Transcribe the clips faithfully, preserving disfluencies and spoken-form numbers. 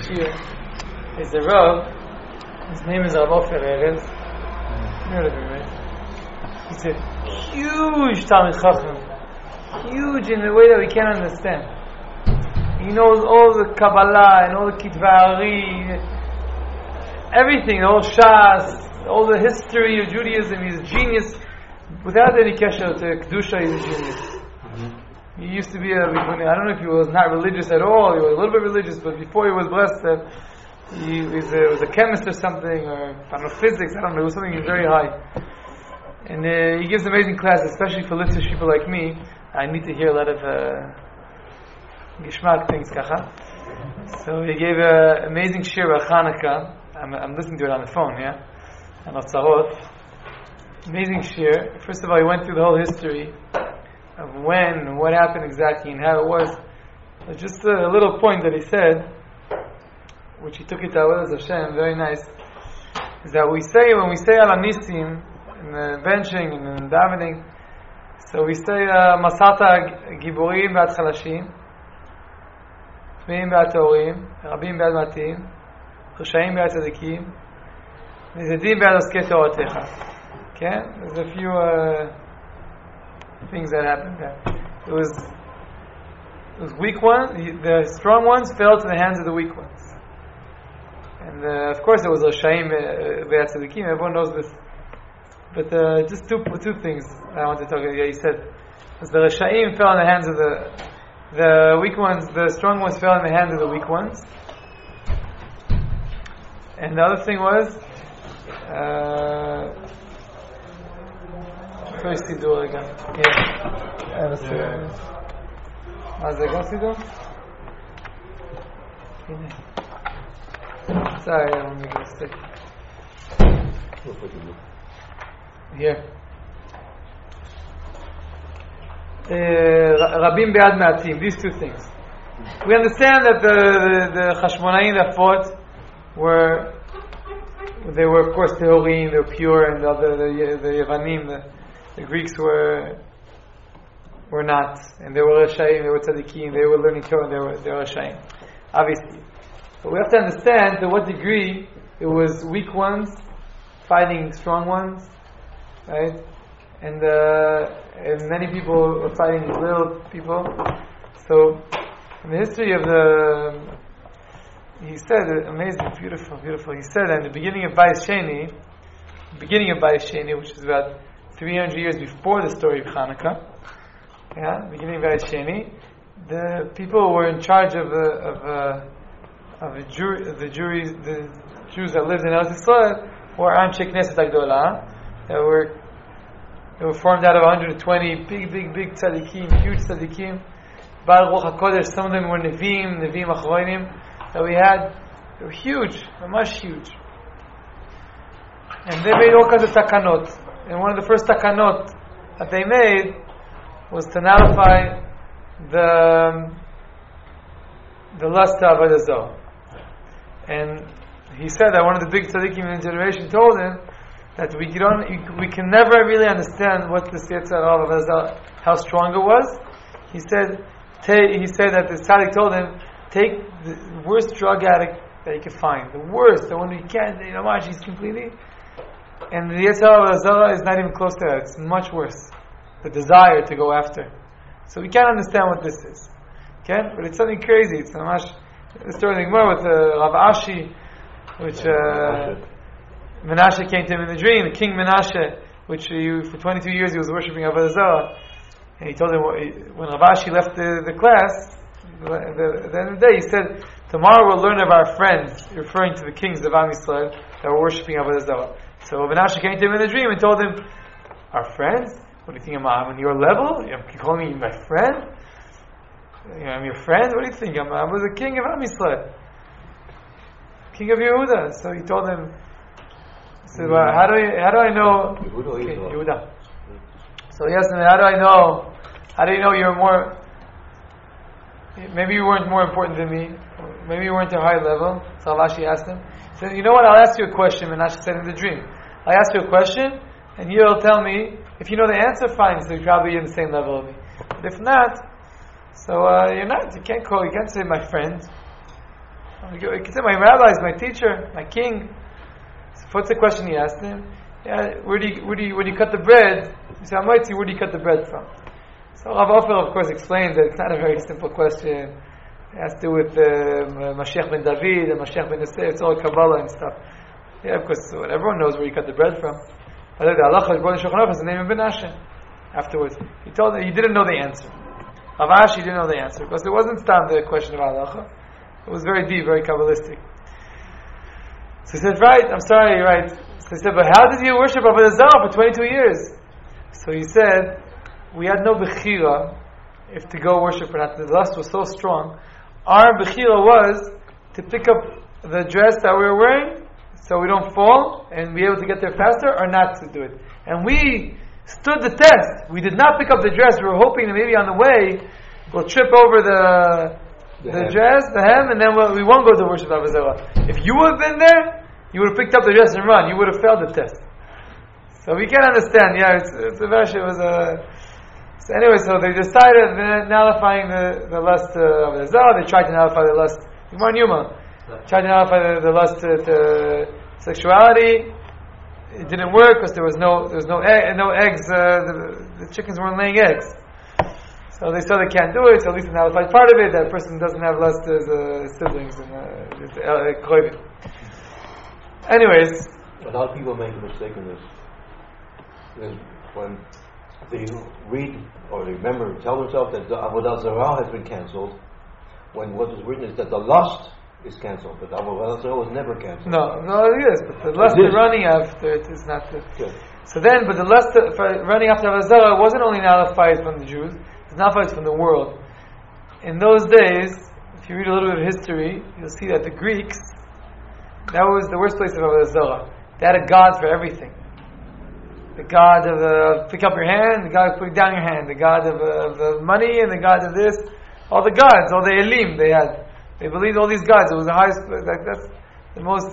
Shir is a Rav. His name is Rav Ofer Erez. You heard of him, right? He's a huge Talmid Chacham. Huge in the way that we can't understand. He knows all the Kabbalah and all the Kitva'ari, everything, the whole Shas, all the history of Judaism. He's a genius. Without any kesher to Kedusha, he's a genius. Mm-hmm. He used to be a, I don't know if he was not religious at all, he was a little bit religious, but before he was blessed, uh, he was a, was a chemist or something, or I don't know, physics, I don't know, it was something very high. And uh, he gives amazing classes, especially for Litvish people like me. I need to hear a lot of uh, Gishmak things, kacha. So he gave an amazing shir of Hanukkah. I'm, I'm listening to it on the phone, yeah? And Otzarot. Amazing shir. First of all, he went through the whole history of when and what happened exactly and how it was. But just a little point that he said, which he took it out with Hashem, very nice, is that we say, when we say Al Anisim, in the benching and in the davening, so we say Masata Giborim B'ad Chalashim, Tmeim B'ad Torim, Rabim B'ad Matim, Choshaim B'ad Tzadikim, Nizedim B'ad Oskei Torotecha. Okay? There's a few uh, things that happened there. It was, it was weak ones, the strong ones fell to the hands of the weak ones. And uh, of course it was Roshaim B'ad Tzadikim, everyone knows this. But uh, just two two things I want to talk about. Yeah, he said, was the Rashaim fell in the hands of the the weak ones, the strong ones fell in the hands of the weak ones. And the other thing was, first Sidur again. Yeah. I have a Sidur. How's it going, Sidur? Sorry, I don't make a mistake. Here. Uh, Rabim Be'ad Ma'atim. These two things. We understand that the the, the Chashmonaim that fought were they were of course Tehorim, they were pure, and the other the, the Yevanim, the, the Greeks were were not, and they were Rashaim, they were Tzadikim, they were learning Torah, they were they were Rashaim. Obviously, but we have to understand to what degree it was weak ones fighting strong ones. Right? And, uh, and many people were fighting these little people. So, in the history of the, he said, amazing, beautiful, beautiful. He said in the beginning of Bayis Sheni, beginning of Bayis Sheni, which is about three hundred years before the story of Hanukkah, yeah, beginning of Bayis Sheni, the people who were in charge of the of uh, of the Jew, the Jews, the Jews that lived in Eretz Yisrael were Anshe Knesset Agdolah. That were they were formed out of one hundred twenty big, big, big tzaddikim, huge tzaddikim. Baal Ruach HaKodesh, some of them were Nevi'im, Nevi'im Achronim, that we had. They were huge, much huge. And they made all kinds of takanot. And one of the first takanot that they made was to nullify the the lust of Avodah Zarah. And he said that one of the big tzaddikim in the generation told him that we don't, we can never really understand what the Yetzer Hara of how strong it was. He said, take, he said that the tzaddik told him, take the worst drug addict that you can find, the worst, the one you can't, you know, he's completely, and the Yetzer Hara is not even close to that. It's much worse. The desire to go after. So we can't understand what this is. Okay, but it's something crazy. It's much. The story more with uh, Rav Ashi, which. Uh, Menashe came to him in the dream, the king Menashe, which he, for twenty-two years he was worshipping Avodah Zarah, and he told him when Rav Ashi left the, the class, the, the, at the end of the day, he said, tomorrow we'll learn of our friends, referring to the kings of Am Yisrael that were worshipping Avodah Zarah. So Menashe came to him in the dream and told him, our friends? What do you think, I'm on your level? You call me my friend? You know, I'm your friend? What do you think? I'm, I was the king of Am Yisrael, king of Yehuda. So he told him, So uh, how do I how do I know? Okay, Yehuda. So he asked him, how do I know? How do you know you're more? Maybe you weren't more important than me. Maybe you weren't at a high level. So Rashi asked him. He said, you know what? I'll ask you a question. And Rashi said in the dream, I ask you a question, and you'll tell me if you know the answer. Fine. So you're probably in the same level of me. But if not, so uh, you're not. You can't call. You can't say my friend. He said, my rabbi is my teacher, my king. So what's the question he asked him? Yeah, where do you, where do you, where do you cut the bread? He said, Amaitzi, where do you cut the bread from? So Rav Ofer, of course, explains that it's not a very simple question. It has to do with uh, Mashiach ben David and Mashiach ben Yosef. It's all Kabbalah and stuff. Yeah, of course, so everyone knows where you cut the bread from. But the halacha brought in Shulchan Aruch is the name of Menashe. Afterwards, he told him he didn't know the answer. Rav Ashi didn't know the answer because it wasn't stam the question of halacha. It was very deep, very kabbalistic. So he said, "Right, I'm sorry, right." So he said, "But how did you worship Avodah Zarah for twenty-two years?" So he said, "We had no bechira if to go worship or not. The lust was so strong. Our bechira was to pick up the dress that we were wearing." So we don't fall and be able to get there faster, or not to do it. And we stood the test. We did not pick up the dress. We were hoping that maybe on the way we'll trip over the the, the dress, the hem, and then we'll, we won't go to worship Avodah Zarah. If you would have been there, you would have picked up the dress and run. You would have failed the test. So we can understand. Yeah, it's, it's a verse. It was a. So anyway, so they decided they're nullifying the the lust uh, of Avodah Zarah. They tried to nullify the lust. Gemara Yuma. Tried to nullify the, the lust to, to sexuality. It didn't work because there was no there was no egg, no eggs. Uh, the, the chickens weren't laying eggs, so they saw they can't do it. So at least they nullified part of it. That person doesn't have lust as uh, siblings and uh, uh, anyways. A lot of people make a mistake in this. Because when they read or they remember, tell themselves that the Avodah Zarah has been cancelled, when what was written is that the lust is cancelled, but Avodah Zarah was never cancelled. No, no, it is, but the lust of running after it is not the... Good. So then, but the lust of, for running after Avodah Zarah wasn't only nullified from the Jews, it's nullified from the world. In those days, if you read a little bit of history, you'll see that the Greeks, that was the worst place of Avodah Zarah. They had a god for everything. The god of uh, pick up your hand, the god of putting down your hand, the god of, uh, of uh, money, and the god of this. All the gods, all the Elim they had. They believed all these gods. It was the highest, like that's the most.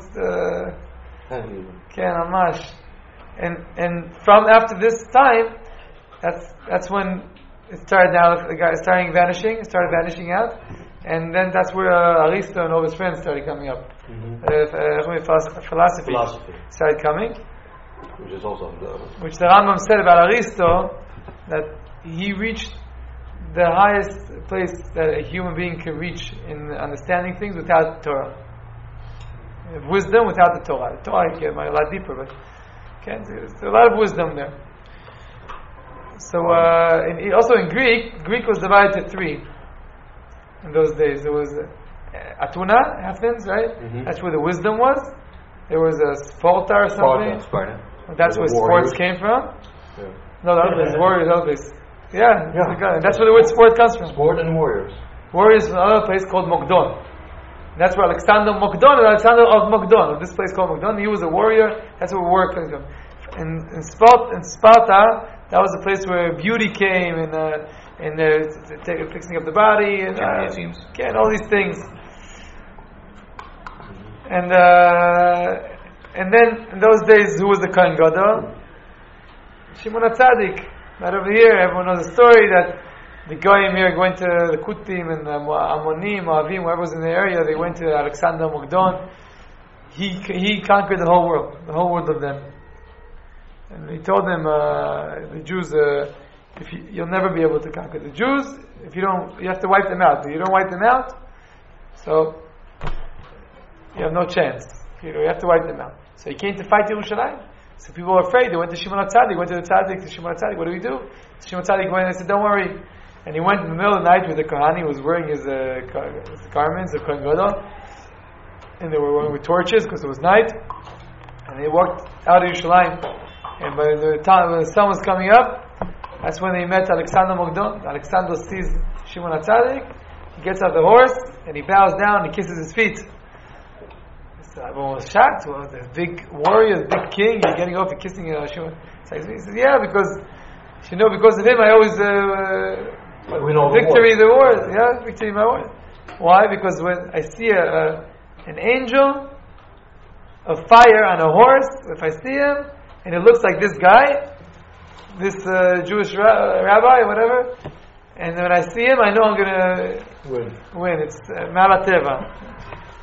Ken Amash, and and from after this time, that's that's when it started. Now the guy starting vanishing, it started vanishing out, and then that's where uh, Aristo and all his friends started coming up. Mm-hmm. Uh, uh, philosophy, philosophy started coming, which is also the, which the Rambam said about Aristo that he reached the highest place that a human being can reach in understanding things without Torah. Wisdom without the Torah. The Torah can a lot deeper, but okay, there's a lot of wisdom there. So, uh, in, also in Greek, Greek was divided to three. In those days, there was uh, Atuna, Athens, right? Mm-hmm. That's where the wisdom was. There was a Sparta or something. Sparta. Sparta. That's where warriors. sports came from. Yeah. No, that was warriors. Elvis. Yeah, yeah. That's where the word sport comes from. Sport and warriors. Warriors from another place called Mokdon. That's where Alexander Mokdon, Alexander of Mokdon, of this place called Mokdon. He was a warrior. That's where war comes from. In, in, Sparta, in Sparta, that was the place where beauty came and uh, and uh, t- t- fixing up the body and uh, yeah, and all these things. And uh, and then in those days, who was the Kohen Gadol? Shimon HaTzadik. Right over here, everyone knows the story that the Goyim here went to the Kutim and the Ammonim, Moavim, whoever was in the area, they went to Alexander Mokdon. He he conquered the whole world, the whole world of them. And he told them, uh, the Jews, uh, if you, you'll never be able to conquer the Jews if you don't. You have to wipe them out. If you don't wipe them out, so you have no chance. You know, you have to wipe them out. So he came to fight Yerushalayim. So people were afraid. They went to Shimon HaTzadik, went to the Tzaddik, to Shimon HaTzadik, what do we do? So Shimon HaTzadik went and said, don't worry. And he went in the middle of the night with the Kohani, was wearing his, uh, his garments, the Kohen Gadol, and they were wearing with torches because it was night. And they walked out of Yerushalayim. And by the time when the sun was coming up, that's when they met Alexander Mokdon. Alexander sees Shimon HaTzadik, he gets out the horse, and he bows down and kisses his feet. So everyone was shocked. Well, the big warrior, the big king, you're getting off and kissing uh, Shimon. So he says, yeah, because, you know, because of him, I always, uh, we know victory the wars. Yeah, victory my wars. Why? Because when I see a, a, an angel of fire on a horse, if I see him, and it looks like this guy, this uh, Jewish ra- rabbi, whatever, and when I see him, I know I'm going to win. win. It's uh, Malateva.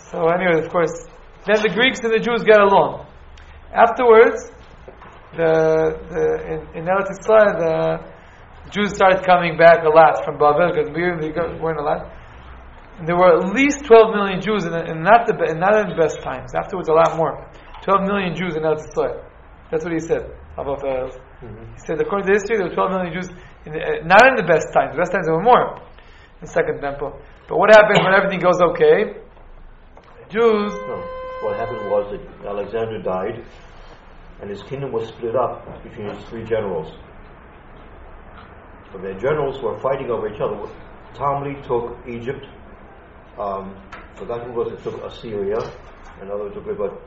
So anyway, of course, then the Greeks and the Jews get along. Afterwards, the, the in, in Eretz Yisrael, the Jews started coming back a lot from Babel because we weren't a lot. And there were at least twelve million Jews, in, in not the in not in the best times. Afterwards, a lot more. twelve million Jews in Eretz Yisrael. That's what he said. About uh, mm-hmm. He said, according to history, there were twelve million Jews. In the, uh, not in the best times. The best times there were more. In the Second Temple. But what happens when everything goes okay? Jews. No. What happened was that Alexander died, and his kingdom was split up between his three generals. So the generals were fighting over each other. Ptolemy took Egypt. Um, forgot who was it took Assyria, and others took it, but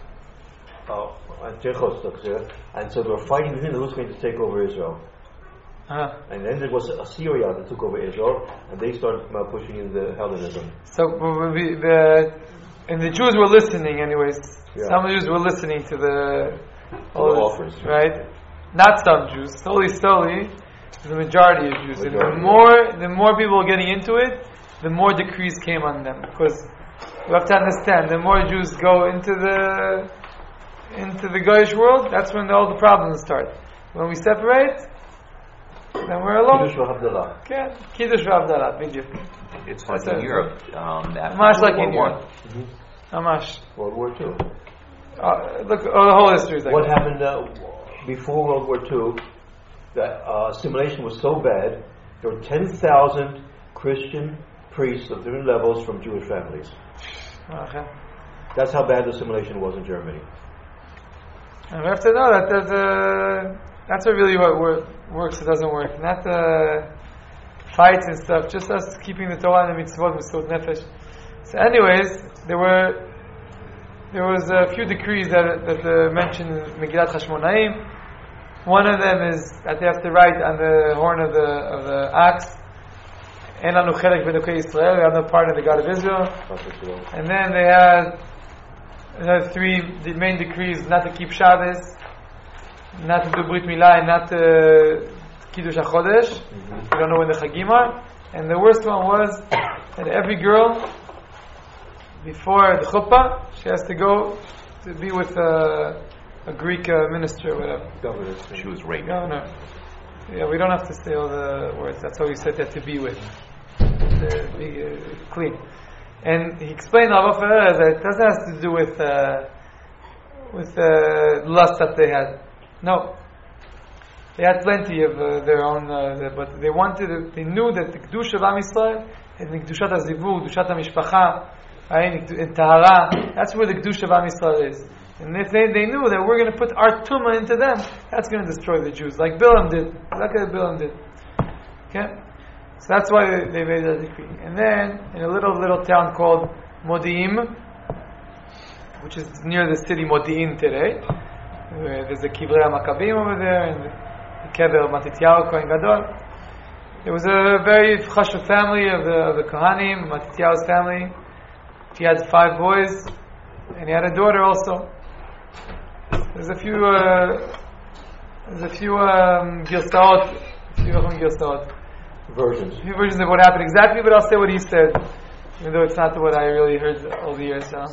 uh, Antiochus took Syria, and so they were fighting between them who's going to take over Israel. Uh-huh. And then there was Assyria that took over Israel, and they started uh, pushing in the Hellenism. So we, the and the Jews were listening, anyways. Yeah. Some Jews were listening to the all the offers, right? Not some Jews. Slowly, slowly, the majority of Jews. Majority. And the more, the more people were getting into it, the more decrees came on them. Because you have to understand, the more Jews go into the into the Goyish world, that's when all the problems start. When we separate, then we're alone. Kiddush v'Havdalah. Okay, Kiddush v'Havdalah, biduk. It's like that's in Europe. Um, Amash like in Europe. Mm-hmm. Amash. World War Two. Uh, look, oh, the whole history is like what that. happened uh, before World War Two? That uh, assimilation was so bad. There were ten thousand Christian priests of different levels from Jewish families. Okay. That's how bad the assimilation was in Germany. And we have to know that there's a, that's what really what wor- works. It doesn't work. Not the fights and stuff. Just us keeping the Torah and the mitzvot with Mesirut Nefesh. So, anyways, there were there was a few decrees that that uh, mentioned in Megillat Hashmonaim. One of them is that they have to write on the horn of the of the ox, "En lanu chelek b'Elokei Yisrael." We have no part of the God of Israel. And then they had another three the main decrees: not to keep Shabbos, not to do Brit Milah, and not to Kiddush HaChodesh. Mm-hmm. We don't know when the Chagim are. And the worst one was that every girl, before the chuppah, she has to go to be with a, a Greek uh, minister or whatever. Governor. She was raped. Governor. Yeah, we don't have to say all the words. That's why we said that to be with. To be uh, clean. And he explained Rabbi Ferrer that it doesn't have to do with uh, with uh, lust that they had. No. They had plenty of uh, their own, uh, but they wanted, to, they knew that the Kedusha of Am Yisrael and the Kedushat HaZivug, Kedushat HaMishpacha, and Tahara, that's where the Kedusha of Am Yisrael is. And if they, they knew that we're going to put our Tumah into them, that's going to destroy the Jews, like Bilam did. Like Bilam did. Okay? So that's why they, they made that decree. And then, in a little, little town called Modi'im, which is near the city Modi'in today, where there's a Kivrei HaMaccabim over there, and the Kever Matityahu Kohen Gadol. There was a very chashuv family of the, of the Kohanim, Matityahu's family. He had five boys, and he had a daughter also. There's a few, uh, there's a few um, girsaot, a few girsaot. Versions. A few versions of what happened exactly, but I'll say what he said, even though it's not what I really heard all the years. So,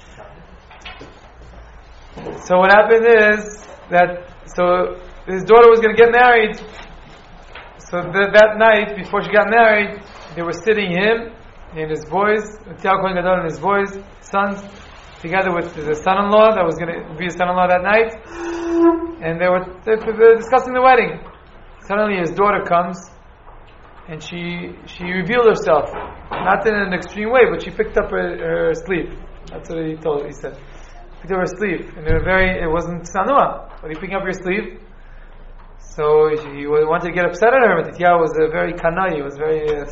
so what happened is that so his daughter was going to get married. So th- that night, before she got married, they were sitting him and his boys, Tiago Kohen Gadol and his boys, sons, together with the son-in-law that was going to be his son-in-law that night, and they were, they were discussing the wedding. Suddenly, his daughter comes, and she she revealed herself, not in an extreme way, but she picked up her, her sleeve. That's what he told. He said, picked up her sleeve, and they were very. It wasn't sanua, but he picking up your sleeve. So he wanted to get upset at her, but Tityahu was a very kanai. He was very uh,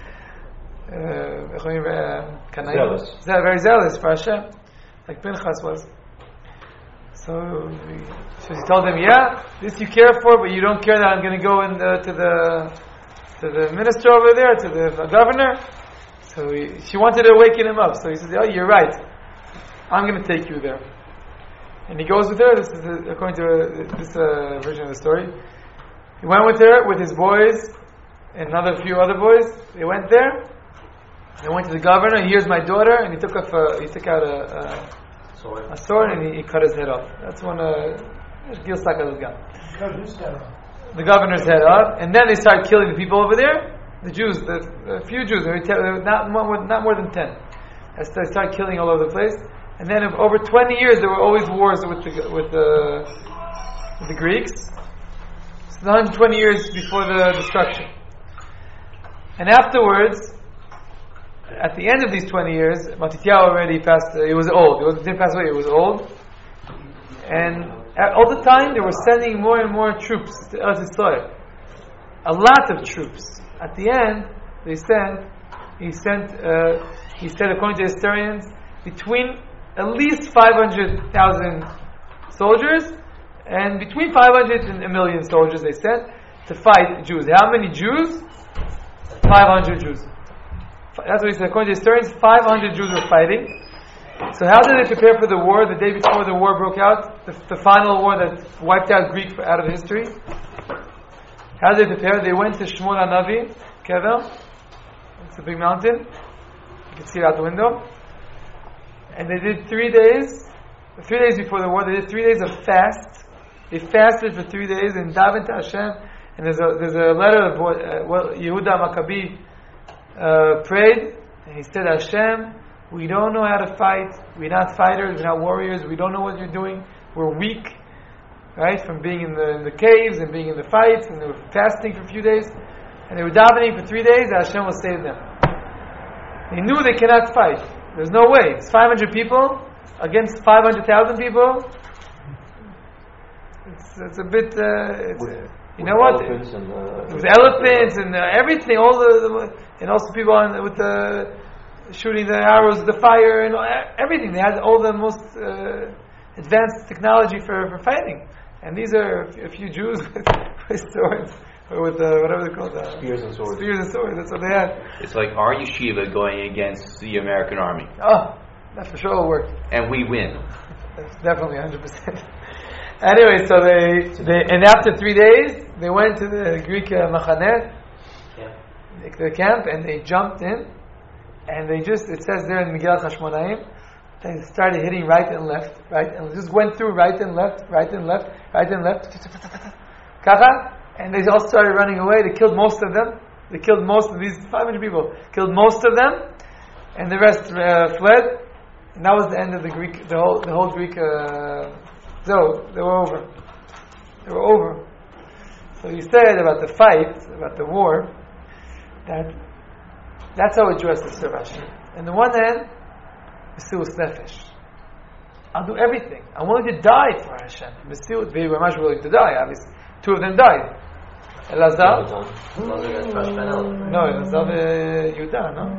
uh, kanai. Zealous. Very zealous for Hashem, like Pinchas was. So, we, so he told him, "Yeah, this you care for, but you don't care that I'm going to go in the, to the to the minister over there, to the governor." So he, she wanted to waken him up. So he said, "Oh, you're right. I'm going to take you there." And he goes with her. This is the, according to uh, this uh, version of the story. He went with her with his boys and another few other boys. They went there, They went to the governor. Here's my daughter, and he took off. A, he took out a, a, Sword. a sword and he, he cut his head off. That's when uh, Gilsaka got the governor's head off, and then they started killing the people over there. The Jews, the, the few Jews, they were not more, not more than ten. They started killing all over the place, and then over twenty years there were always wars with the with the with the Greeks. So one hundred twenty years before the destruction, and afterwards, at the end of these twenty years, Matityahu already passed. Uh, he was old. He was, didn't pass away. He was old, and all the time they were sending more and more troops to Eretz Yisrael. A lot of troops. At the end, they sent. He sent. Uh, he said, according to historians, between at least five hundred thousand soldiers and between five hundred and a million soldiers they sent to fight Jews. How many Jews? five hundred Jews. That's what he said. According to historians, five hundred Jews were fighting. So how did they prepare for the war the day before the war broke out? The, the final war that wiped out Greek out of history? How did they prepare? They went to Shmuel HaNavi, Kevel. It's a big mountain. You can see it out the window. And they did three days. Three days before the war, they did three days of fast. They fasted for three days and davened to Hashem. And there's a there's a letter of what, uh, what Yehuda Maccabi uh, prayed. And he said, Hashem, we don't know how to fight. We're not fighters. We're not warriors. We don't know what you're doing. We're weak, right? From being in the in the caves and being in the fights, and they were fasting for a few days, and they were davening for three days. That Hashem will save them. They knew they cannot fight. There's no way. It's five hundred people against five hundred thousand people. It's it's a bit. Uh, it's, with, you know what? Elephants and, uh, with elephants and uh, everything. All the, the and also people on, with the. Shooting the arrows, the fire, and everything. They had all the most uh, advanced technology for, for fighting. And these are a few Jews with, with swords, or with uh, whatever they're called. Uh, spears and swords. Spears and swords, that's what they had. It's like our yeshiva going against the American army. Oh, that for sure will work. And we win. That's definitely one hundred percent. Anyway, so they, they, and after three days, they went to the Greek uh, Machaneh, the camp, and they jumped in. And they just, it says there in Megillat Hashmonaim, they started hitting right and left, right and just went through right and left, right and left, right and left, kacha, and they all started running away. They killed most of them. They killed most of these five hundred people. Killed most of them, and the rest uh, fled. And that was the end of the Greek, the whole, the whole Greek. Uh, so they were over. They were over. So he said about the fight, about the war, that. That's how a Jew has to serve Hashem. On the one hand, Mesilas Nefesh. I'll do everything. I'm willing to die for Hashem. Mesilas, they were much willing to die, obviously. Two of them died. Elazar? No, Elazar uh, Yehuda, no?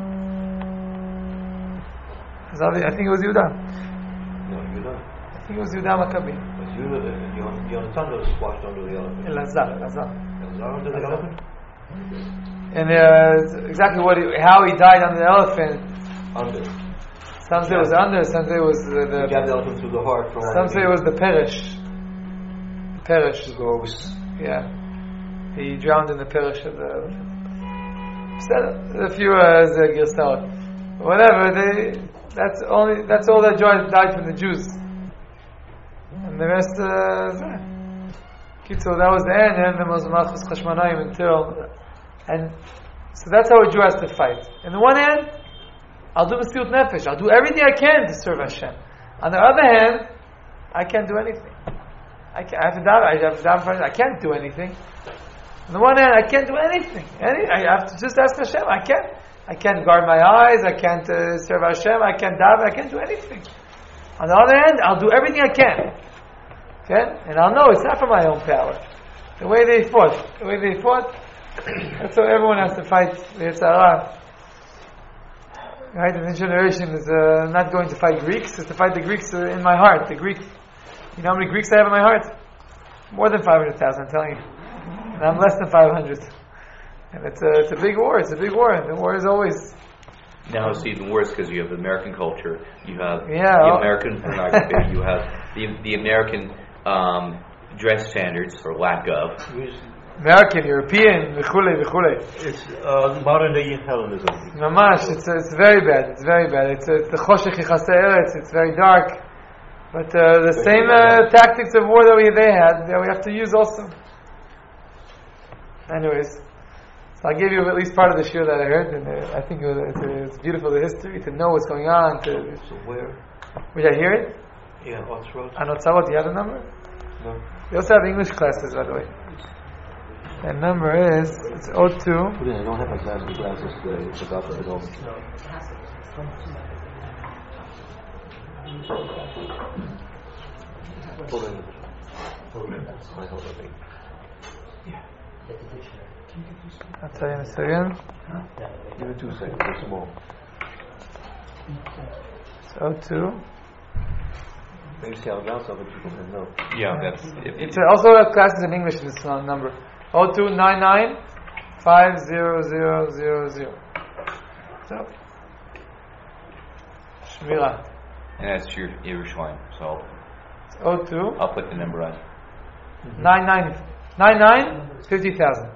Elazar, I think it was Yehuda. No, Yehuda. I think it was Yehuda Maccabi. Yonatan was squashed under the elephant. Elazar, Elazar. Elazar under the elephant? And uh, exactly what he, how he died on the elephant. Under. Some say it was under, some say it was the. the he got the elephant through the heart. From some say it was the perish. The perish. The gross. Yeah. He drowned in the perish of the elephant. A few uh, as a Girsal. Whatever, they. That's only. That's all that died from the Jews. And the rest. Uh, so that was the end, and there was Malchus Chashmonaim until. And so that's how a Jew has to fight. On the one hand, I'll do Mesilas Nefesh. I'll do everything I can to serve Hashem. On the other hand, I can't do anything. I, can't, I have to daven. I have to daven. I can't do anything. On the one hand, I can't do anything. Any, I have to just ask Hashem. I can't. I can't guard my eyes. I can't uh, serve Hashem. I can't daven. I can't do anything. On the other hand, I'll do everything I can. Okay? And I'll know it's not for my own power. The way they fought. The way they fought. That's how everyone has to fight the Yetzirah. Right? And this generation is uh, not going to fight Greeks, it's to fight the Greeks uh, in my heart. The Greek, you know how many Greeks I have in my heart? More than five hundred thousand, I'm telling you. And I'm less than five hundred. And it's a, it's a big war, it's a big war. The war is always... Now it's even worse because you have American culture, you have yeah, the oh. American pornography, you have the, the American um, dress standards, or lack of. American, European, v'chule, v'chule. It's uh, modern day Hellenism. Mamash, it's, it's very bad, it's very bad. It's, it's the Choshech Yichasei Eretz, it's very dark. But uh, the same uh, tactics of war that we they had, that we have to use also. Anyways, so I gave you at least part of the shir that I heard, and uh, I think it was, it's, it's beautiful, the history, to know what's going on. To, So where? Did I hear it? Yeah, what's road? I know Tzavot, do you have the number? No. We also have English classes, by the way. The number is, it's oh two. I don't have my glasses, glasses today. I forgot to go. Hold on. Hold on. I hold on. I'll tell you in a second. Give it two seconds. They're small. It's oh two. Maybe scale down so that people can know. Yeah, that's. If, It's uh, also have classes in English in this uh, number. oh two nine nine five zero zero zero zero. So, Shmira. and that's your Yerushalayim. So It's oh two I'll put the number on. nine nine nine nine fifty thousand.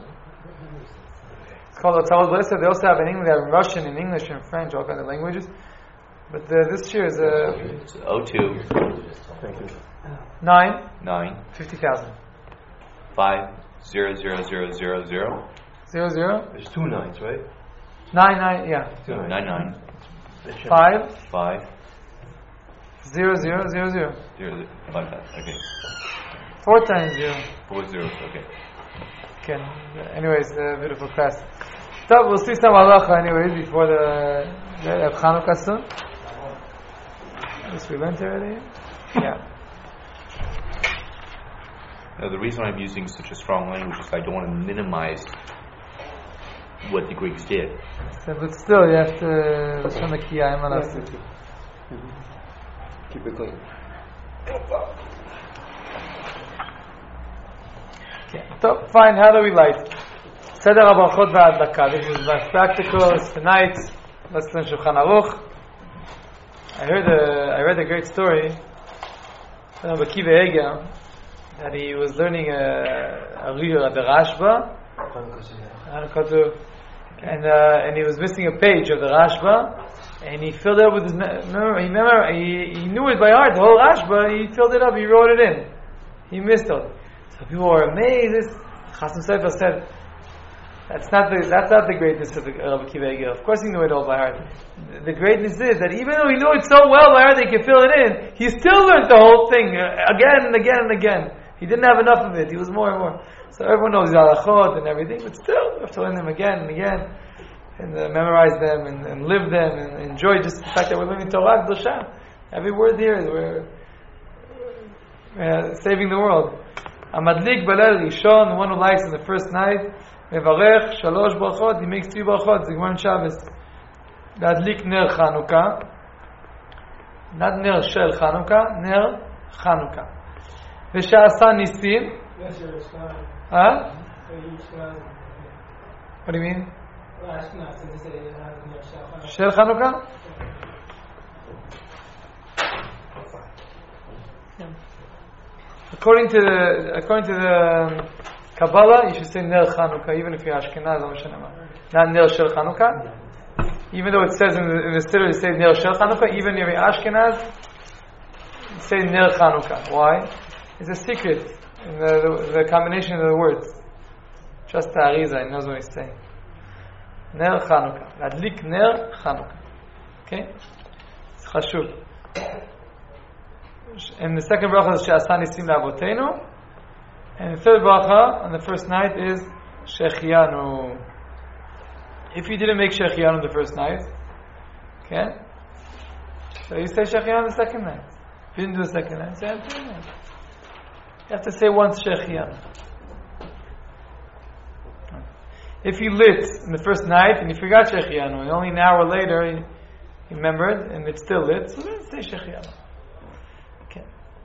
It's called Otzavot Blessed. They also have in English, they have Russian and English and French, all kinds of languages. But uh, this year is uh, It's oh two Thank you. nine nine fifty thousand. five zero zero zero zero zero Zero zero There's two nines, right? nine nine yeah Two nine nine five five zero zero zero zero. zero five. Okay, Four times zero. four zeros. Okay. Okay. Anyways, uh, beautiful class. So we'll see some halacha anyways before the, the Chanukah soon. Yes, we went already. Yeah. Now, the reason I'm using such a strong language is I don't want to minimize what the Greeks did. So, but still, you have to Lashon Nakiyah, what else to do? Keep it clean. Okay. So, fine. How do we light? Seder HaBarachot VaHadlaka. This is my practical. It's tonight. Let's learn Shulchan Aruch. I heard a, I read a great story from Rabbi Akiva Eger that he was learning a, a reader at the Rashba, and uh, and he was missing a page of the Rashba, and he filled it up with his. Remember, he remember he, he knew it by heart. The whole Rashba, he filled it up. He wrote it in. He missed it. So people were amazed. This Chasam Sofer said, "That's not the that's not the greatness of the Rabbi Akiva Eger. Of course, he knew it all by heart. The greatness is that even though he knew it so well by heart that he could fill it in, he still learned the whole thing again and again and again. He didn't have enough of it. He was more and more. So everyone knows the halachot and everything, but still, you have to learn them again and again, and uh, memorize them and, and live them and enjoy just the fact that we're learning Torah Kedosha. Every word here, we're uh, saving the world. Amadlik Balel Rishon, the one who likes in the first night, Mevarech Shalosh Brachot, he makes three brachot. The Gemara in Shabbos. Adlik Ner Chanukah, not Ner Shel Chanukah, Ner Chanukah. V'sha'asa Nisim. Huh? What do you mean? Shel Chanukah? According to the according to the Kabbalah, you should say Ner Chanukah, even if you're Ashkenaz, not Ner Shel Chanukah. Even though it says in the, in the Siddur, it says Ner Shel Chanukah, even if you're Ashkenaz, it says Ner Chanukah. Why? It's a secret in the, the, the combination of the words. Just the Arizah, he knows what he's saying. Ner Chanukah. Adlik Ner Chanukah. Okay? It's Chashuv. And the second bracha is She'asa Nisim La'avotenu. And the third bracha on the first night is Shechianu. If you didn't make Shechianu the first night, okay? So you say Shechianu the second night. If you didn't do the second night, say the third night. You have to say once Shechianu. If you lit in the first night and you forgot Shechianu, and only an hour later you, you remembered and it's still lit, so then say Shechianu. Okay.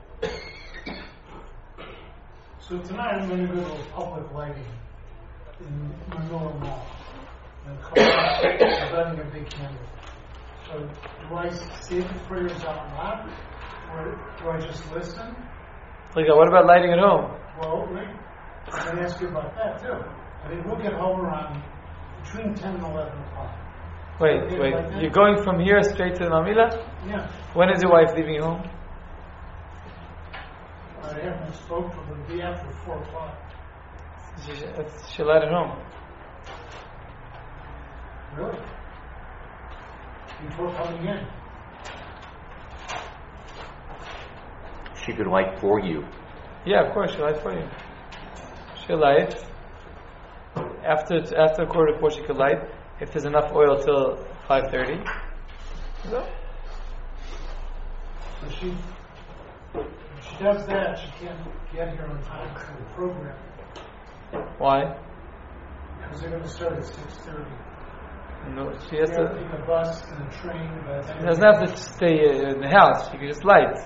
So tonight I'm going to go to public lighting in Manila Mall. And I'm burning a big candle. So do I say the prayers out loud, or do I just listen? What about lighting at home? Well, right, I was going to ask you about that too. I mean, we'll get home around between ten and eleven o'clock. Wait, Okay, wait. like that? You're going from here straight to the Mamila? Yeah. When is your wife leaving home? I haven't spoken to them. It'll be after four o'clock. She, she'll let it home. Really? Before coming in. She could light for you. Yeah, of course, she'll light for you. She'll light. After after quarter to four, she could light. If there's enough oil till five thirty. So. So she, if she does that, she can't get here on time for the program. Why? Because they're going to start at six thirty. No, she has She has to to. take a bus and a train. By the time She doesn't have to stay in the house. She can just light,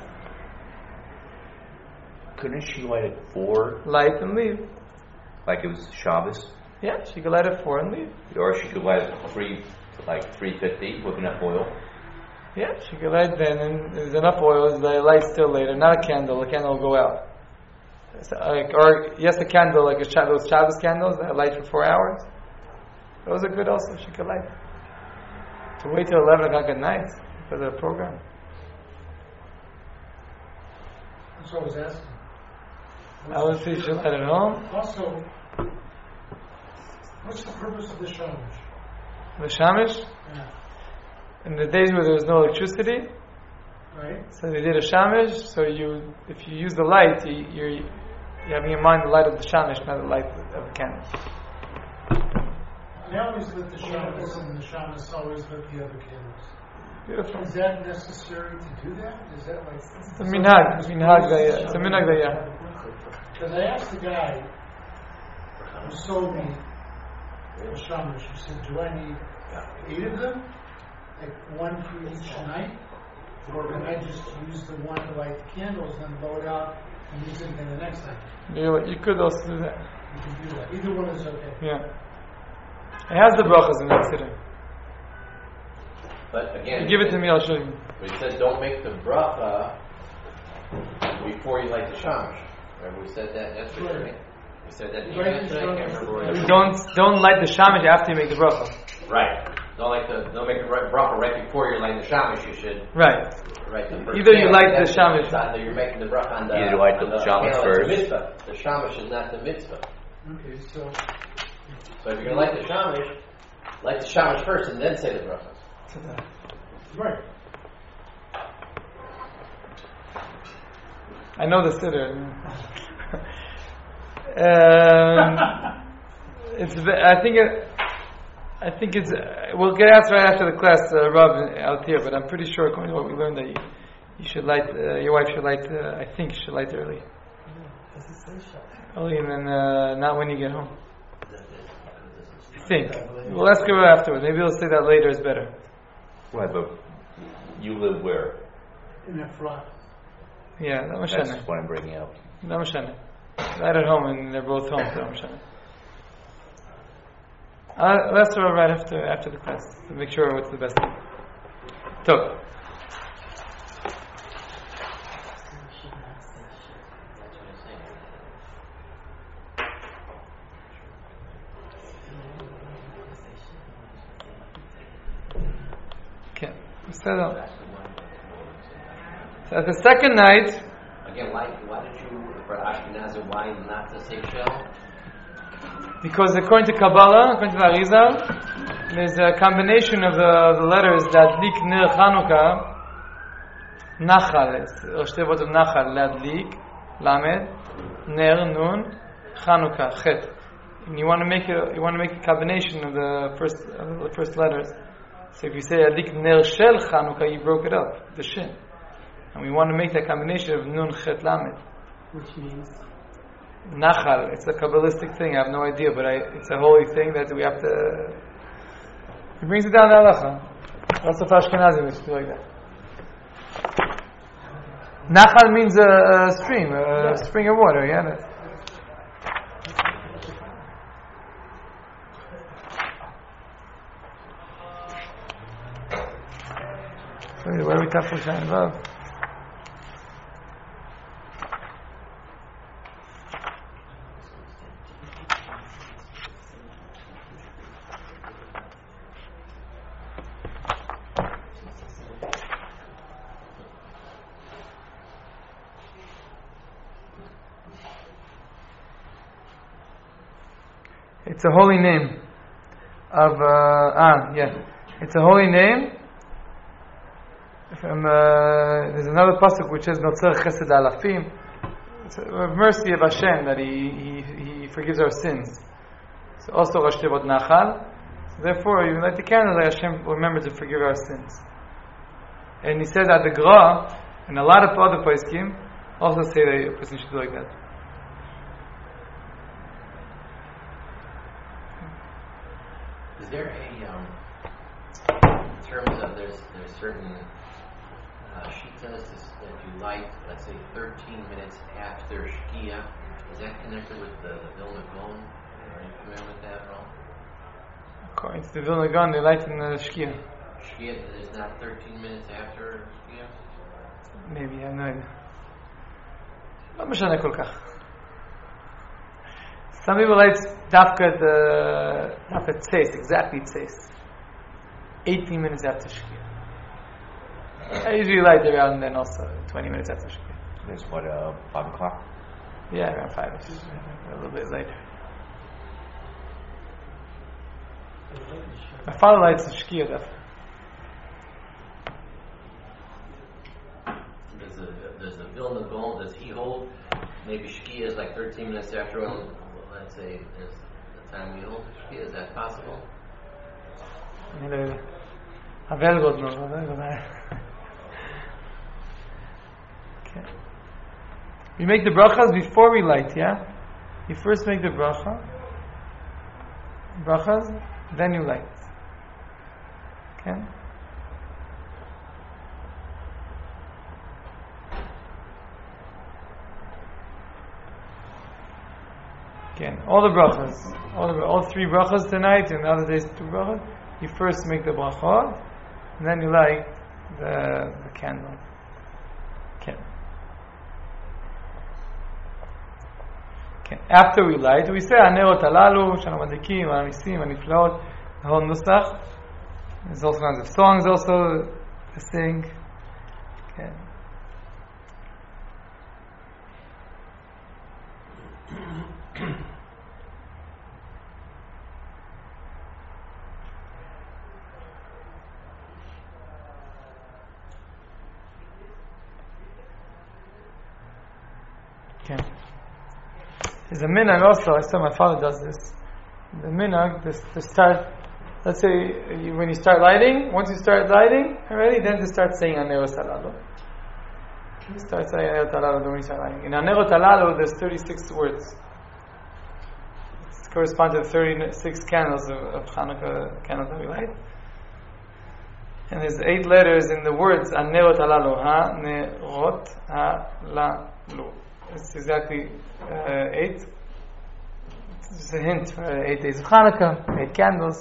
Couldn't she light at four, light and leave. like it was Shabbos? Yeah, she could light at four and leave. Or she could light at three, like three fifty, with enough oil. Yeah, she could light then, and there's enough oil. The light still later, not a candle. The candle will go out. So, like, or yes, a candle like a, those Shabbos candles that light for four hours. Those are good also. She could light. To wait till eleven o'clock at night for the program. That's what I was asking. I would say she light at home. Also, what's the purpose of the shamash? The shamish. Yeah. In the days where there was no electricity, Right? so they did a shamish. So you, if you use the light, you, you're you have in your mind the light of the shamish, not the light of the candle. They always lit the shamash, and the shamash always lit the other candles. Beautiful. Is that necessary to do that? Is that like... It's a minhag. It's a minhag. that- It's a minhag. that, yeah. Because I asked the guy who sold me the shamash, he said, do I need eight of them? Like one for each night? Or can I just use the one to light the candles and then blow it out and use it again the next night? You, you could also do that. You can do that. Either one is okay. Yeah. It has the brachas in the siddur. But again, You give it to me, I'll show you. we said don't make the bracha before you light the shamash. Remember we said that yesterday, right? We said that Right, yesterday. I can't remember where. Don't don't light the shamish after you make the bracha. Right. Don't like the don't make the right bracha right before you're lighting the shamash. You should Right. right the first Either you candle, light the that's shamash. Either you're making the bracha on the Either light on the shamash candle, it's first. a mitzvah. The shamash is not the mitzvah. Okay, so... So if you're gonna light the shamash, light the shamash first and then say the brachas. Right. I know the siddur. um, it's. ve- I think. It, I think it's. Uh, we'll get asked right after the class, uh, Rob, out here. But I'm pretty sure, according to what we learned, that you, you should light. Uh, your wife should light. Uh, I think she should light early. Early, and then uh, not when you get home. I think. We'll ask her afterwards. Maybe we'll say that later is better. Right, but you live where? In that front. Yeah, that was That's shana. what I'm bringing up. That was shana. Right at home, and they're both home. So that was shana. Uh, let's do it right after after the class to make sure what's the best. So, okay. So, so at the second night, Again, why why did you for Ashkenazi why not to say shell? because according to Kabbalah, according to the Arizal, there's a combination of the, the letters Ladlik Ner Chanukah, Nachal, or shtevot of Nachal, Ladlik, Lamed, Ner Nun, Chanukah, Chet. And you want to make a you want to make a combination of the first of the first letters. So if you say Ladlik Ner Shel Chanukah, you broke it up, the Shin. And we want to make that combination of Nun, Chet, Lamed. Which means Nachal, it's a Kabbalistic thing, I have no idea, but I, it's a holy thing that we have to... He brings it down to halacha. Lots of Ashkenazim used to do like that. Nachal means a, a stream, a spring of water, yeah? That's, so where are we Kafir Shain Vav? It's a holy name of uh, ah yeah. It's a holy name. From uh, there's another pasuk which says Notzer Chesed Alafim. It's a mercy of Hashem that He He, he forgives our sins. So also Rosh Tevot Nachal. So therefore, you light the candle that Hashem will remember to forgive our sins. And he says at the Gra and a lot of other poskim also say that a person should do like that. Is there a um, in terms of there's there's certain uh, shitas that you light, let's say thirteen minutes after Shkia? Is that connected with the, the Vilna Gaon? Are you familiar with that at all? According to the Vilna Gaon, they light in the Shkia. Shkia is not thirteen minutes after Shkia? Maybe, I have no idea. לא משנה כל כך. Some people light dafka the dafka tzeis, exactly tzeis. eighteen minutes after Shkia. I usually light around then also twenty minutes after Shkia. It's what, uh, five o'clock? Yeah, around five, a little bit later. My father lights the Shkia dafka. Does the, does the Vilna Gaon, does he hold maybe Shkia is like thirteen minutes after, well, let's say, is the time we hold Shkia? Is that possible? אבל גוד לא, אבל גוד. Okay. We make the brachas before we light, yeah? You first make the bracha, brachas, then you light. Okay? Again, all the brachas, all, the, all three brachas tonight and the other days two brachas, you first make the brachot, and then you light the, the candle. Okay. Okay. After we light, we say Hanerot Halalu, Shalom Adikim, Anisim, Aniflaot, the whole Nusach. There's all kinds of songs also to sing. Okay. Okay. There's a minhag also, I saw my father does this. The minhag, to, to start, let's say you, when you start lighting, once you start lighting already, then to start saying Hanerot Halalu. You start saying Hanerot Halalu when you start lighting. In Hanerot Halalu, there's thirty-six words. It corresponds to the thirty-six candles of, of Hanukkah, candles that we light. And there's eight letters in the words Hanerot Halalu. Ha-nerot halalu. It's exactly uh, eight. It's just a hint for eight days of Hanukkah, eight candles.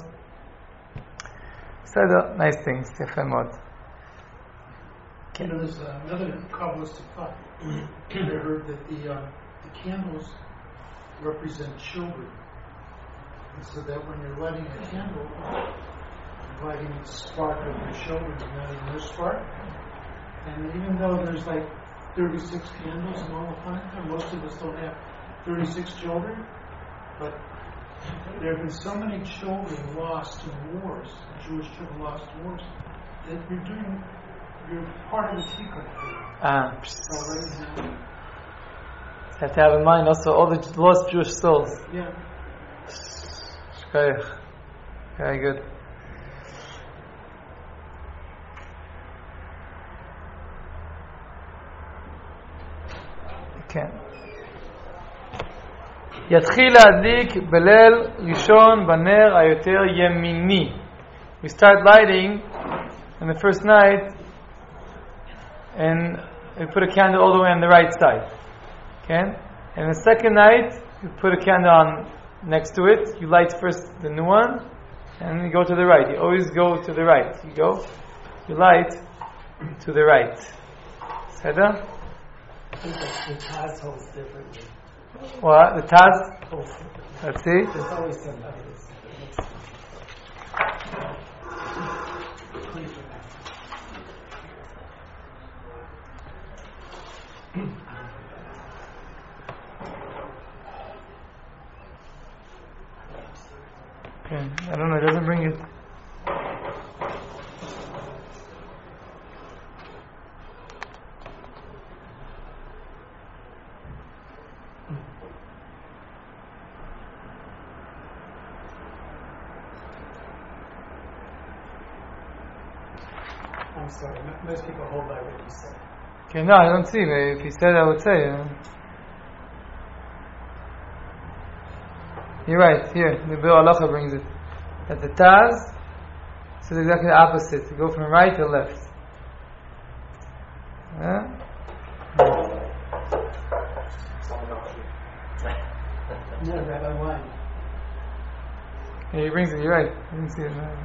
So the nice things, Yefeh Mod. You know, there's uh, another Kabbalistic thought. I heard that the uh, the candles represent children, and so that when you're lighting a candle, you're lighting the spark of your children, not even your spark. And even though there's like thirty-six candles in all of Hanukkah, most of us don't have thirty-six children, but there have been so many children lost in wars, Jewish children lost in wars, that you're doing, you're part of the tikkun. Ah, Already now. you have to have in mind also all the lost Jewish souls. Yeah. Shkoyach. Very good. כן. יתחיל להדליק בליל ראשון בנר היותר ימיני. We start lighting on the first night and we put a candle all the way on the right side. Okay? And the second night you put a candle on next to it. You light first the new one and you go to the right. You always go to the right. You go, you light to the right. Seda? I think that the Taz holds differently. What? The Taz? Holds differently. Let's see. There's always somebody that's Okay. I don't know, it doesn't bring it. I'm sorry, m- most people hold by what you said. Okay, no, I don't see. If he said, I would say. Uh, you're right. Here, the Biur Halacha brings it. That the Taz is exactly the opposite. You go from right to left. Yeah? No, Rabbi, why? Yeah, he brings it. You're right. I didn't see it. No.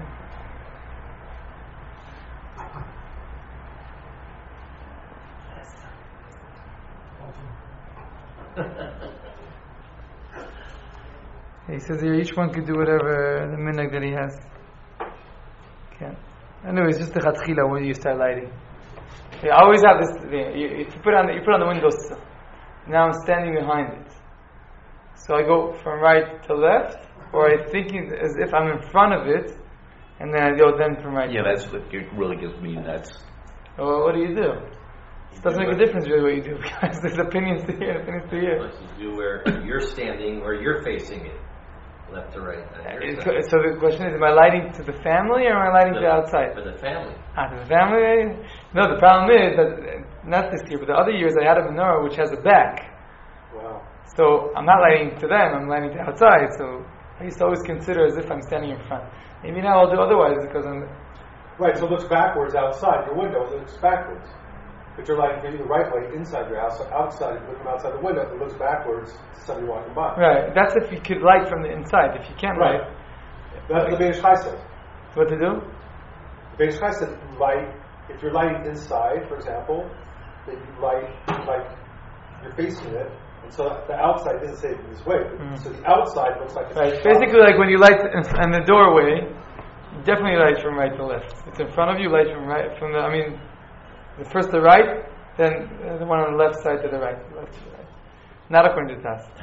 He says here each one could do whatever the minhag that he has. Okay. Anyway, it's just the chatchila when you start lighting. You always have this. You, you put on the, you put on the windowsill. Now I'm standing behind it. So I go from right to left, or I think it as if I'm in front of it, and then I go then from right. Yeah, to that's what it really gives me. That's Well, what do you do? It doesn't make a difference really what you do because there's opinions to here, opinions to here. What you do where you're standing, where you're facing it, left to right. on your It- side. So the question is, am I lighting to the family or am I lighting to the outside? For the family. Ah, to the family? No, the problem is that, uh, not this year, but the other years I had a menorah which has a back. Wow. So I'm not lighting to them, I'm lighting to outside. So I used to always consider as if I'm standing in front. Maybe now I'll do otherwise because I'm... Right, so it looks backwards outside your window. It looks backwards. But you're lighting the right way inside your house. So outside, if you look from outside the window, it looks backwards to somebody walking by. Right, that's if you could light from the inside. If you can't Right. light, That's what the Beis Chai said. what to do? The Beis Chai said light, if you're lighting inside, for example, then you light like you're facing it. And so the outside doesn't say it this way. Mm. So the outside looks like it's Right, basically like when you light in, in the doorway, you definitely light from right to left. It's in front of you, light from right, from the, I mean, the first the right, then uh, the one on the left side to the right, left to the right. Not according to Taz.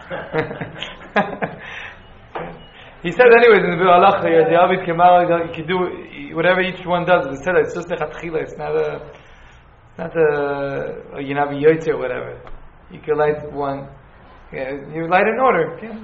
He said anyways in the Biur Halacha, the Avid Kemal, you can do whatever each one does. He said it's just a chatchila, it's not a, it's not a, a Yinabi Yoitze or whatever. You can light one, yeah, you light in order. Yeah.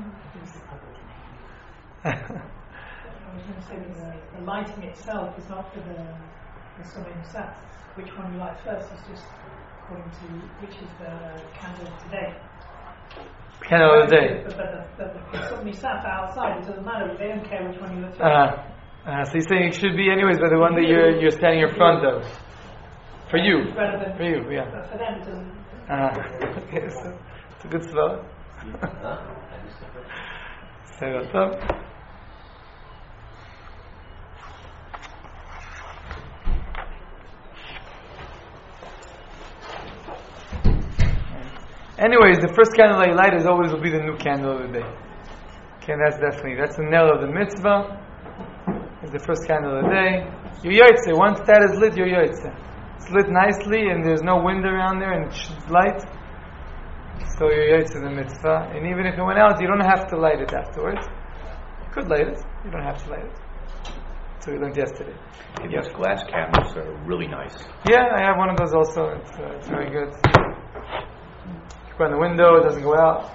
I was going to say that the, the lighting itself is not for the, the Sumim Sat. Which one you light first is just according to which is the candle of today. Candle of the day. But, but the, the, the Sumim Sat outside, it doesn't matter. They don't care which one you lit first. Uh, uh, so you're saying it should be anyways by the one that you're you're standing in front of. For you. Rather than, For you, yeah. But for them, it doesn't. Uh, okay, so it's a good spell. Huh? Say what's up. Anyways, the first candle that you light is always will be the new candle of the day. Okay, that's definitely, that's the nail of the mitzvah. It's the first candle of the day. Your yoytze, once that is lit, your yoytze. It's lit nicely and there's no wind around there and it's light. So your yoytze the mitzvah. And even if it went out, you don't have to light it afterwards. You could light it, you don't have to light it. So we learned yesterday. and those glass candles are really nice. Yeah, I have one of those also. It's, uh, it's very good. You put it on the window, it doesn't go out.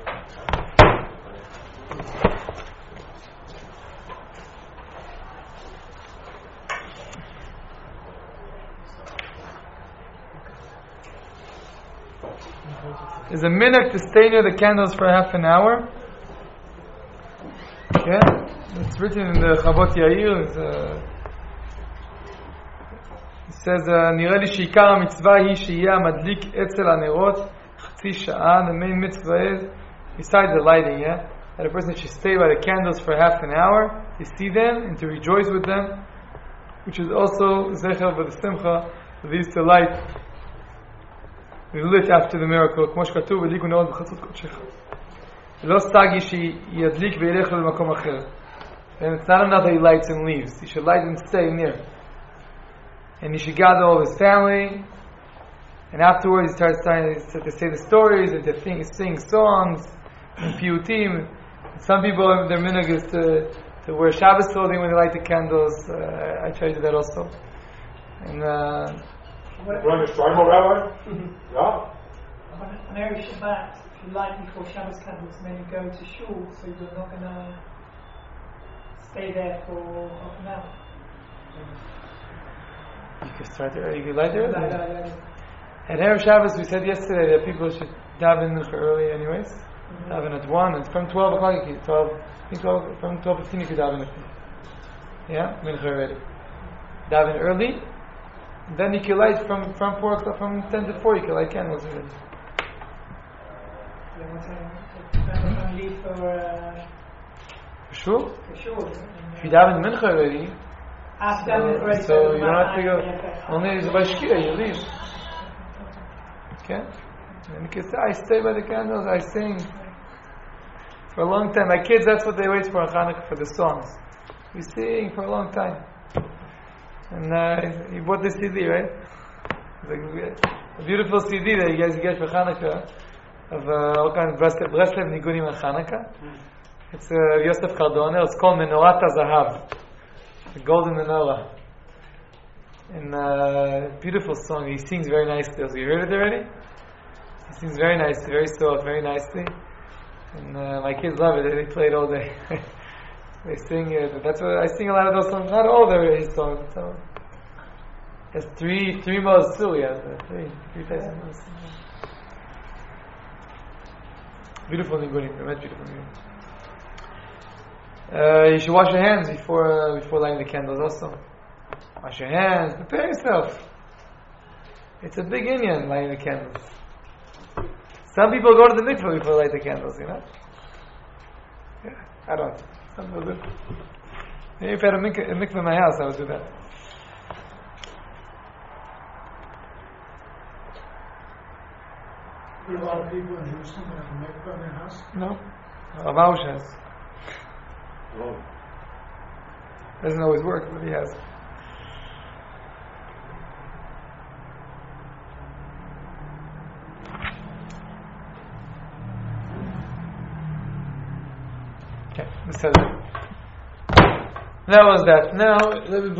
There's a minute to stay near the candles for half an hour. Yeah, it's written in the Chavot Yair. It's, uh, it says, נראה לי שעיקר המצווה היא שיהיה המדליק אצל הנרות חצי שעה. The main mitzvah is, besides the lighting, yeah, that a person should stay by the candles for half an hour to see them and to rejoice with them, which is also zecher v'simcha. They used to light, they lit after the miracle. כמו שכתוב, הדליקו נרות בחצות קודשך. לא סטגי שידליק וילך למקום אחר. And it's not enough that he lights and leaves. He should light and stay near. And he should gather all his family. And afterwards he starts to, to say the stories and to sing, sing songs and piyutim. Some people, their minhag is to, to wear Shabbos clothing when they light the candles. Uh, I try to do that also. And uh, Run a Shlomo, Rabbi? Yeah. On, on Erev Shabbat, if you light before Shabbos candles, and then you go to shul, so you're not going to stay there for half an hour. you can start there. You can light there. Light, light, light. At Erev Shabbos, we said yesterday that people should daven mincha early, anyways. Mm-hmm. Daven at one, and from twelve o'clock you can twelve. I think twelve from twelve fifteen you can daven mincha. Yeah, mincha already. Daven early. Then you can light from from four o'clock, from ten to four. You can light candles already. Yeah, what time? Then we're going to leave for, uh, For sure. for shul. If you daven mincha already, After so, daven already, so you don't my have to time, go. yeah, Only is by shkia you leave. Okay. And you can say, I stay by the candles. I sing for a long time. My kids, that's what they wait for on Hanukkah, for the songs. We sing for a long time. And uh, he bought the C D, right? It's like a beautiful C D that you guys get for Hanukkah of uh, all kinds of Breslev, Breslev Nigunim on Hanukkah. It's uh, Yosef Cardone. It's called Menorat HaZahav, the golden menorah. And uh, beautiful song. He sings very nicely. Have you heard it already? He sings very nicely, very soft, very nicely. And uh, my kids love it. They play it all day. They sing it. That's what I sing a lot of those songs. Not all the his songs. So there's three, three modes too. Yeah, three, three types of modes. Beautiful nigunim. Very beautiful nigunim. Uh, you should wash your hands before uh, before lighting the candles. Also, wash your hands. Prepare yourself. It's a big inyan lighting the candles. Some people go to the mikveh before they light the candles. You know. Yeah, I don't. Some people do. Maybe if I had a mikveh, a mikveh in my house, I would do that. There are a lot of people in Houston that have a mikveh in their house. No, Rav has. Oh. Doesn't always work, but he has. Okay, this has it. That was that. Now, let me